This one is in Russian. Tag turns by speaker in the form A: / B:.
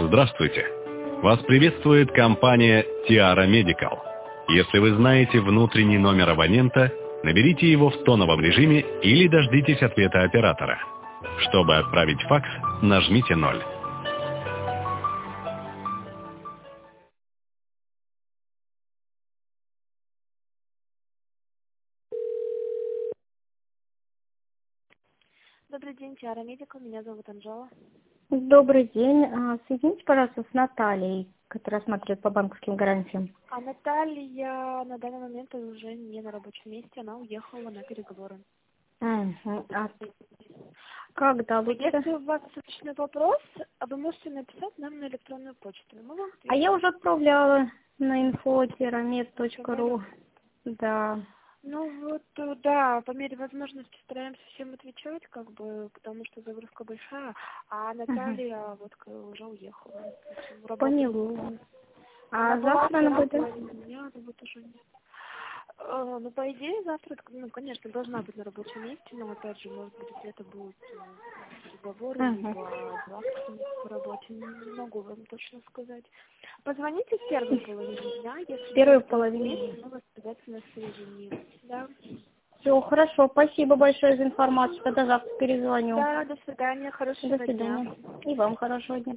A: Здравствуйте! Вас приветствует компания Tiara Medical. Если вы знаете внутренний номер абонента, наберите его в тоновом режиме или дождитесь ответа оператора. Чтобы отправить факс, нажмите 0.
B: Добрый день, Tiara Medical. Меня зовут Анжела.
C: Добрый день. Соедините, пожалуйста, с Натальей, которая смотрит по банковским гарантиям.
B: А Наталья на данный момент уже не на рабочем месте, она уехала на переговоры.
C: Угу. А когда лучше?
B: Если у вас срочный вопрос, вы можете написать нам на электронную почту. Мы вам
C: А я уже отправляла на info.tiramed.ru.
B: ответим.
C: Да.
B: Ну вот, да, по мере возможности стараемся всем отвечать, потому что загрузка большая, а Наталья уже уехала.
C: Поняла. А
B: Она
C: завтра она будет?
B: меня, вот уже нет. Ну, по идее, завтра, конечно, должна быть на рабочем месте, но, опять же, может быть, где-то будут переговоры, либо завтра по работе, не могу вам точно сказать. Позвоните в первой половине дня, если
C: Первую половину.
B: мы вас обязательно соединим. Да?
C: Все, хорошо. Спасибо большое за информацию. Тогда завтра перезвоню.
B: Да, до свидания, хорошего
C: До
B: дня.
C: свидания. И вам хорошего дня.